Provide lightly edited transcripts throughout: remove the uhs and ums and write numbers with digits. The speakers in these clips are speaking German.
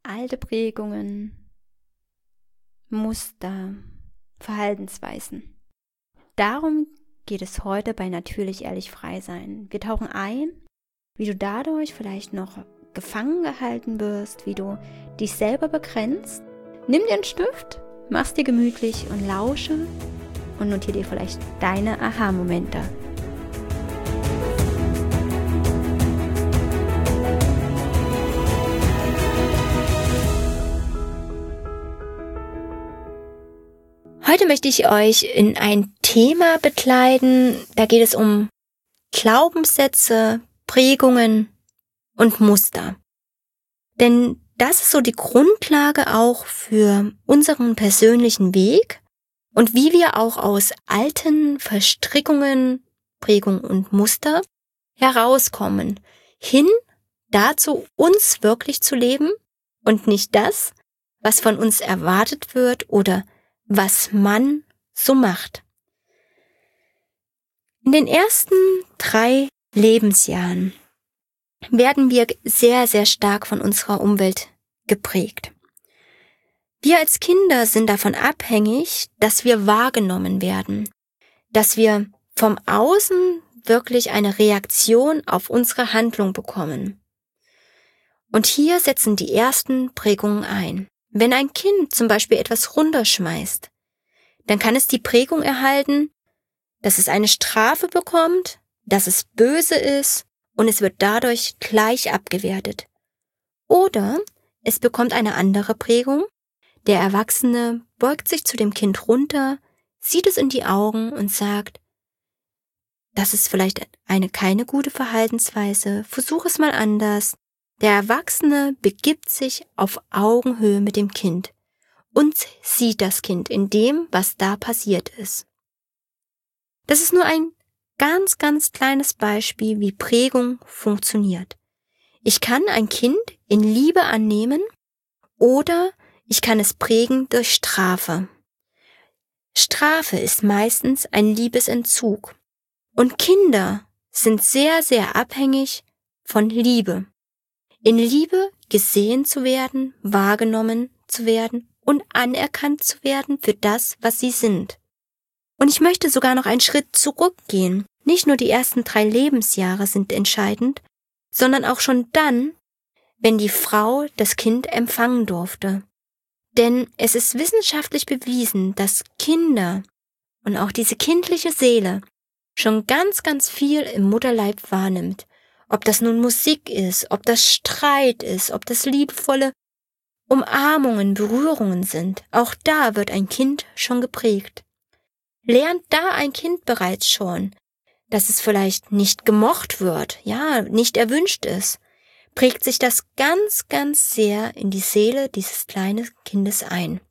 alte Prägungen, Muster, Verhaltensweisen. Darum geht es heute bei Natürlich Ehrlich Frei Sein. Wir tauchen ein, wie du dadurch vielleicht noch gefangen gehalten wirst, wie du dich selber begrenzt. Nimm dir einen Stift, mach's dir gemütlich und lausche und notiere dir vielleicht deine Aha-Momente. Heute möchte ich euch in ein Thema begleiten, da geht es um Glaubenssätze, Prägungen und Muster. Denn das ist so die Grundlage auch für unseren persönlichen Weg und wie wir auch aus alten Verstrickungen, Prägungen und Muster herauskommen, hin dazu, uns wirklich zu leben und nicht das, was von uns erwartet wird oder was man so macht. In den ersten 3 Lebensjahren werden wir sehr, sehr stark von unserer Umwelt geprägt. Wir als Kinder sind davon abhängig, dass wir wahrgenommen werden, dass wir vom Außen wirklich eine Reaktion auf unsere Handlung bekommen. Und hier setzen die ersten Prägungen ein. Wenn ein Kind zum Beispiel etwas runterschmeißt, dann kann es die Prägung erhalten, dass es eine Strafe bekommt, dass es böse ist und es wird dadurch gleich abgewertet. Oder es bekommt eine andere Prägung, der Erwachsene beugt sich zu dem Kind runter, sieht es in die Augen und sagt, das ist vielleicht keine gute Verhaltensweise, versuch es mal anders. Der Erwachsene begibt sich auf Augenhöhe mit dem Kind und sieht das Kind in dem, was da passiert ist. Das ist nur ein ganz, ganz kleines Beispiel, wie Prägung funktioniert. Ich kann ein Kind in Liebe annehmen oder ich kann es prägen durch Strafe. Strafe ist meistens ein Liebesentzug und Kinder sind sehr, sehr abhängig von Liebe. In Liebe gesehen zu werden, wahrgenommen zu werden und anerkannt zu werden für das, was sie sind. Und ich möchte sogar noch einen Schritt zurückgehen. Nicht nur die ersten 3 Lebensjahre sind entscheidend, sondern auch schon dann, wenn die Frau das Kind empfangen durfte. Denn es ist wissenschaftlich bewiesen, dass Kinder und auch diese kindliche Seele schon ganz, ganz viel im Mutterleib wahrnimmt. Ob das nun Musik ist, ob das Streit ist, ob das liebevolle Umarmungen, Berührungen sind, auch da wird ein Kind schon geprägt. Lernt da ein Kind bereits schon, dass es vielleicht nicht gemocht wird, ja, nicht erwünscht ist, prägt sich das ganz, ganz sehr in die Seele dieses kleinen Kindes ein.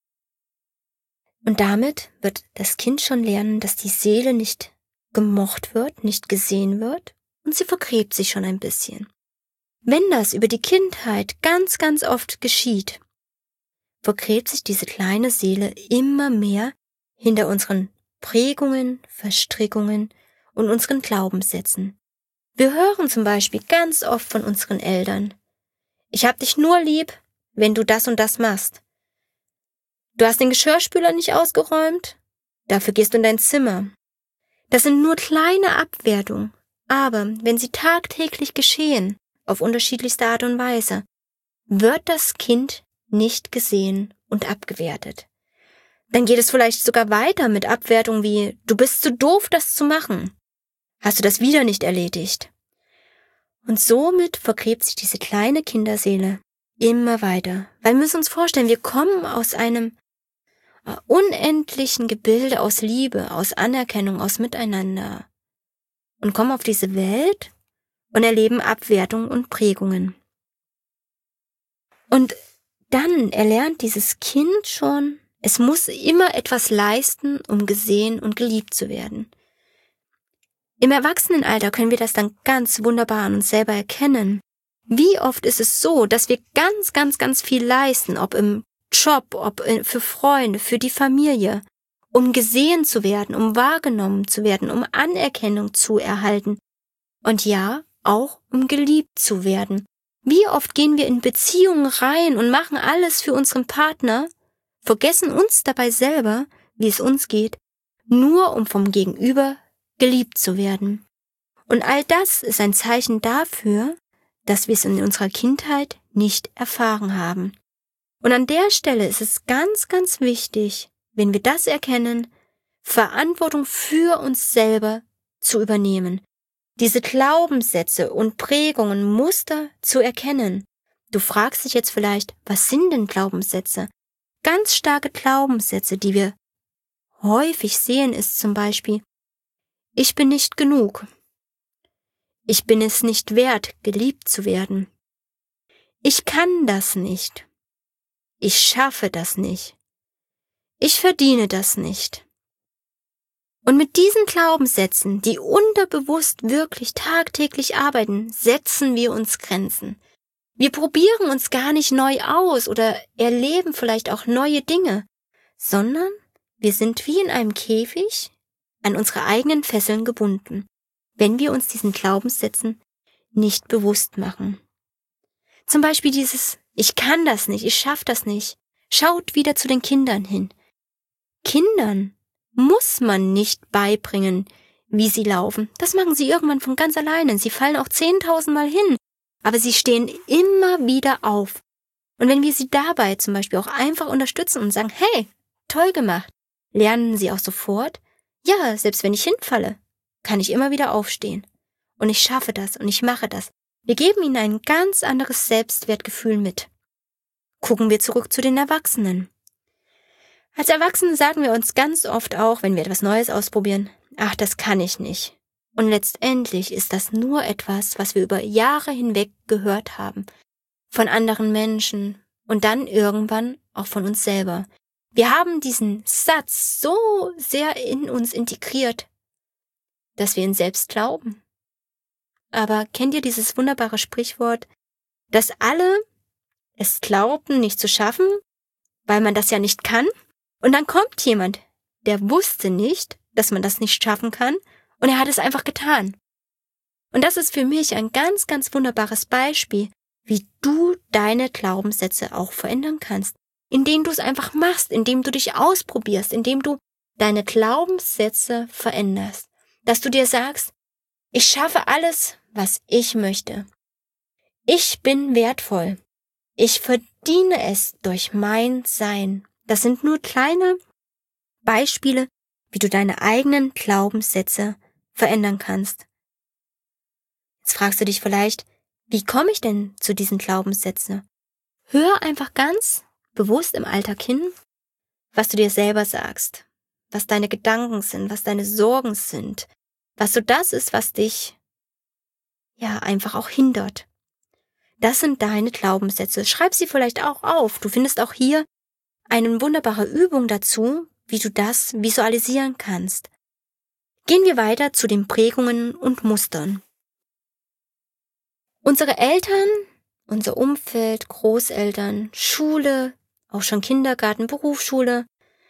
Und damit wird das Kind schon lernen, dass die Seele nicht gemocht wird, nicht gesehen wird, und sie vergräbt sich schon ein bisschen. Wenn das über die Kindheit ganz, ganz oft geschieht, vergräbt sich diese kleine Seele immer mehr hinter unseren Prägungen, Verstrickungen und unseren Glaubenssätzen. Wir hören zum Beispiel ganz oft von unseren Eltern: Ich hab dich nur lieb, wenn du das und das machst. Du hast den Geschirrspüler nicht ausgeräumt, dafür gehst du in dein Zimmer. Das sind nur kleine Abwertungen. Aber wenn sie tagtäglich geschehen, auf unterschiedlichste Art und Weise, wird das Kind nicht gesehen und abgewertet. Dann geht es vielleicht sogar weiter mit Abwertungen wie: Du bist zu doof, das zu machen. Hast du das wieder nicht erledigt? Und somit vergräbt sich diese kleine Kinderseele immer weiter. Weil wir müssen uns vorstellen, wir kommen aus einem unendlichen Gebilde aus Liebe, aus Anerkennung, aus Miteinander und kommen auf diese Welt und erleben Abwertungen und Prägungen. Und dann erlernt dieses Kind schon, es muss immer etwas leisten, um gesehen und geliebt zu werden. Im Erwachsenenalter können wir das dann ganz wunderbar an uns selber erkennen. Wie oft ist es so, dass wir ganz, ganz, ganz viel leisten, ob im Job, ob für Freunde, für die Familie, um gesehen zu werden, um wahrgenommen zu werden, um Anerkennung zu erhalten und ja, auch um geliebt zu werden. Wie oft gehen wir in Beziehungen rein und machen alles für unseren Partner, vergessen uns dabei selber, wie es uns geht, nur um vom Gegenüber geliebt zu werden. Und all das ist ein Zeichen dafür, dass wir es in unserer Kindheit nicht erfahren haben. Und an der Stelle ist es ganz, ganz wichtig, wenn wir das erkennen, Verantwortung für uns selber zu übernehmen. Diese Glaubenssätze und Prägungen, Muster zu erkennen. Du fragst dich jetzt vielleicht, was sind denn Glaubenssätze? Ganz starke Glaubenssätze, die wir häufig sehen, ist zum Beispiel: Ich bin nicht genug. Ich bin es nicht wert, geliebt zu werden. Ich kann das nicht. Ich schaffe das nicht. Ich verdiene das nicht. Und mit diesen Glaubenssätzen, die unterbewusst wirklich tagtäglich arbeiten, setzen wir uns Grenzen. Wir probieren uns gar nicht neu aus oder erleben vielleicht auch neue Dinge, sondern wir sind wie in einem Käfig an unsere eigenen Fesseln gebunden, wenn wir uns diesen Glaubenssätzen nicht bewusst machen. Zum Beispiel dieses: Ich kann das nicht, ich schaffe das nicht. Schaut wieder zu den Kindern hin. Kindern muss man nicht beibringen, wie sie laufen. Das machen sie irgendwann von ganz alleine. Sie fallen auch 10.000 Mal hin, aber sie stehen immer wieder auf. Und wenn wir sie dabei zum Beispiel auch einfach unterstützen und sagen: Hey, toll gemacht, lernen sie auch sofort: Ja, selbst wenn ich hinfalle, kann ich immer wieder aufstehen. Und ich schaffe das und ich mache das. Wir geben ihnen ein ganz anderes Selbstwertgefühl mit. Gucken wir zurück zu den Erwachsenen. Als Erwachsene sagen wir uns ganz oft auch, wenn wir etwas Neues ausprobieren: Ach, das kann ich nicht. Und letztendlich ist das nur etwas, was wir über Jahre hinweg gehört haben. Von anderen Menschen und dann irgendwann auch von uns selber. Wir haben diesen Satz so sehr in uns integriert, dass wir ihn selbst glauben. Aber kennt ihr dieses wunderbare Sprichwort, dass alle es glaubten, nicht zu schaffen, weil man das ja nicht kann? Und dann kommt jemand, der wusste nicht, dass man das nicht schaffen kann, und er hat es einfach getan. Und das ist für mich ein ganz, ganz wunderbares Beispiel, wie du deine Glaubenssätze auch verändern kannst, indem du es einfach machst, indem du dich ausprobierst, indem du deine Glaubenssätze veränderst, dass du dir sagst: Ich schaffe alles, was ich möchte. Ich bin wertvoll. Ich verdiene es durch mein Sein. Das sind nur kleine Beispiele, wie du deine eigenen Glaubenssätze verändern kannst. Jetzt fragst du dich vielleicht: Wie komme ich denn zu diesen Glaubenssätzen? Hör einfach ganz bewusst im Alltag hin, was du dir selber sagst, was deine Gedanken sind, was deine Sorgen sind, was so das ist, was dich einfach auch hindert. Das sind deine Glaubenssätze. Schreib sie vielleicht auch auf. Du findest auch hier eine wunderbare Übung dazu, wie du das visualisieren kannst. Gehen wir weiter zu den Prägungen und Mustern. Unsere Eltern, unser Umfeld, Großeltern, Schule, auch schon Kindergarten, Berufsschule,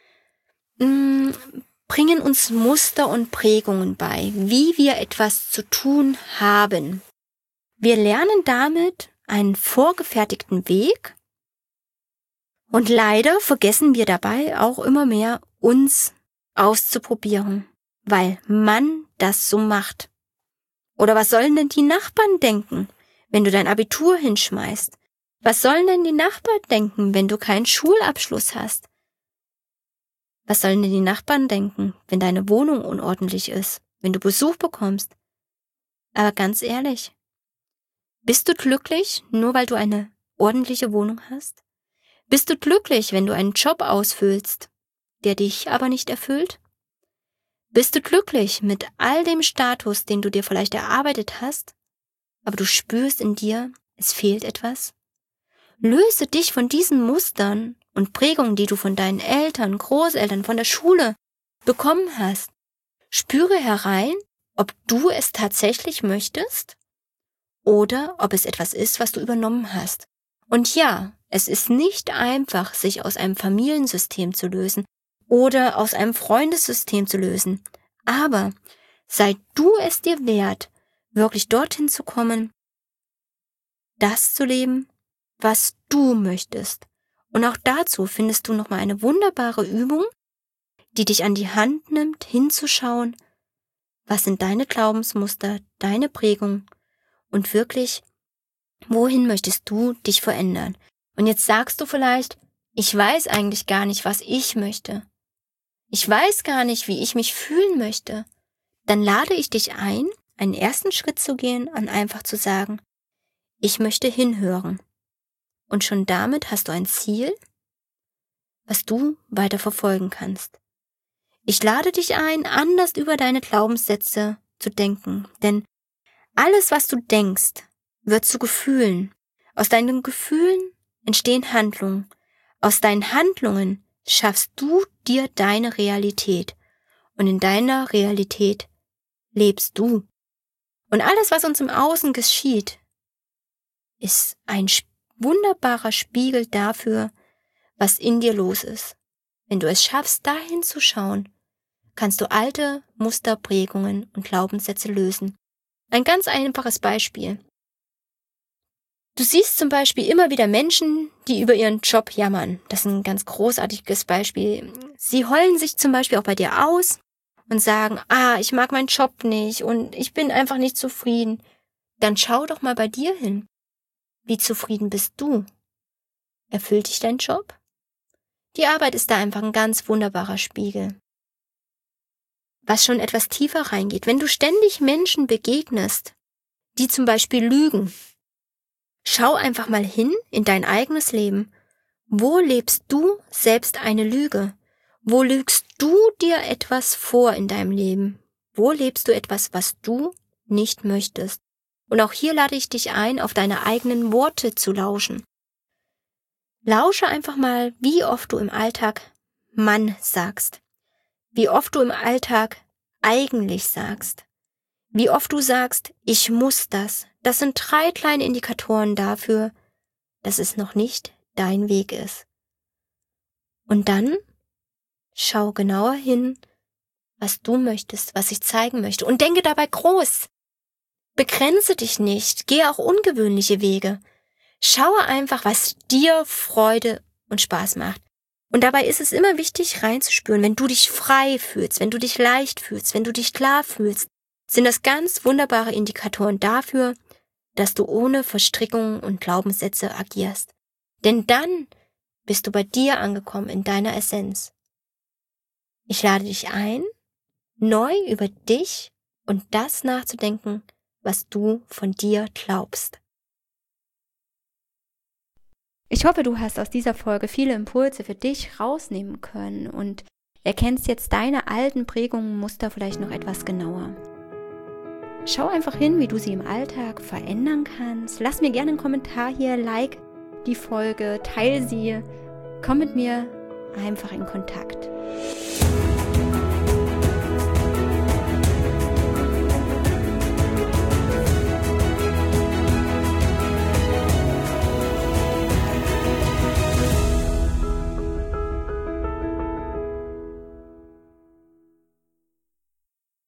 bringen uns Muster und Prägungen bei, wie wir etwas zu tun haben. Wir lernen damit einen vorgefertigten Weg und leider vergessen wir dabei auch immer mehr, uns auszuprobieren, weil man das so macht. Oder was sollen denn die Nachbarn denken, wenn du dein Abitur hinschmeißt? Was sollen denn die Nachbarn denken, wenn du keinen Schulabschluss hast? Was sollen denn die Nachbarn denken, wenn deine Wohnung unordentlich ist, wenn du Besuch bekommst? Aber ganz ehrlich, bist du glücklich, nur weil du eine ordentliche Wohnung hast? Bist du glücklich, wenn du einen Job ausfüllst, der dich aber nicht erfüllt? Bist du glücklich mit all dem Status, den du dir vielleicht erarbeitet hast, aber du spürst in dir, es fehlt etwas? Löse dich von diesen Mustern und Prägungen, die du von deinen Eltern, Großeltern, von der Schule bekommen hast. Spüre herein, ob du es tatsächlich möchtest oder ob es etwas ist, was du übernommen hast. Und ja, es ist nicht einfach, sich aus einem Familiensystem zu lösen oder aus einem Freundessystem zu lösen. Aber sei du es dir wert, wirklich dorthin zu kommen, das zu leben, was du möchtest. Und auch dazu findest du nochmal eine wunderbare Übung, die dich an die Hand nimmt, hinzuschauen, was sind deine Glaubensmuster, deine Prägung und wirklich, wohin möchtest du dich verändern? Und jetzt sagst du vielleicht, ich weiß eigentlich gar nicht, was ich möchte. Ich weiß gar nicht, wie ich mich fühlen möchte. Dann lade ich dich ein, einen ersten Schritt zu gehen und einfach zu sagen, ich möchte hinhören. Und schon damit hast du ein Ziel, was du weiter verfolgen kannst. Ich lade dich ein, anders über deine Glaubenssätze zu denken, denn alles, was du denkst, wird zu Gefühlen. Aus deinen Gefühlen entstehen Handlungen. Aus deinen Handlungen schaffst du dir deine Realität. Und in deiner Realität lebst du. Und alles, was uns im Außen geschieht, ist ein wunderbarer Spiegel dafür, was in dir los ist. Wenn du es schaffst, dahin zu schauen, kannst du alte Muster, Prägungen und Glaubenssätze lösen. Ein ganz einfaches Beispiel. Du siehst zum Beispiel immer wieder Menschen, die über ihren Job jammern. Das ist ein ganz großartiges Beispiel. Sie heulen sich zum Beispiel auch bei dir aus und sagen, ich mag meinen Job nicht und ich bin einfach nicht zufrieden. Dann schau doch mal bei dir hin. Wie zufrieden bist du? Erfüllt dich dein Job? Die Arbeit ist da einfach ein ganz wunderbarer Spiegel. Was schon etwas tiefer reingeht, wenn du ständig Menschen begegnest, die zum Beispiel lügen, schau einfach mal hin in dein eigenes Leben. Wo lebst du selbst eine Lüge? Wo lügst du dir etwas vor in deinem Leben? Wo lebst du etwas, was du nicht möchtest? Und auch hier lade ich dich ein, auf deine eigenen Worte zu lauschen. Lausche einfach mal, wie oft du im Alltag Mann sagst. Wie oft du im Alltag eigentlich sagst. Wie oft du sagst, ich muss das. Das sind 3 kleine Indikatoren dafür, dass es noch nicht dein Weg ist. Und dann schau genauer hin, was du möchtest, was ich zeigen möchte. Und denke dabei groß. Begrenze dich nicht. Gehe auch ungewöhnliche Wege. Schaue einfach, was dir Freude und Spaß macht. Und dabei ist es immer wichtig, reinzuspüren, wenn du dich frei fühlst, wenn du dich leicht fühlst, wenn du dich klar fühlst, sind das ganz wunderbare Indikatoren dafür, dass du ohne Verstrickungen und Glaubenssätze agierst. Denn dann bist du bei dir angekommen in deiner Essenz. Ich lade dich ein, neu über dich und das nachzudenken, was du von dir glaubst. Ich hoffe, du hast aus dieser Folge viele Impulse für dich rausnehmen können und erkennst jetzt deine alten Prägungen und Muster vielleicht noch etwas genauer. Schau einfach hin, wie du sie im Alltag verändern kannst. Lass mir gerne einen Kommentar hier, like die Folge, teile sie, komm mit mir einfach in Kontakt.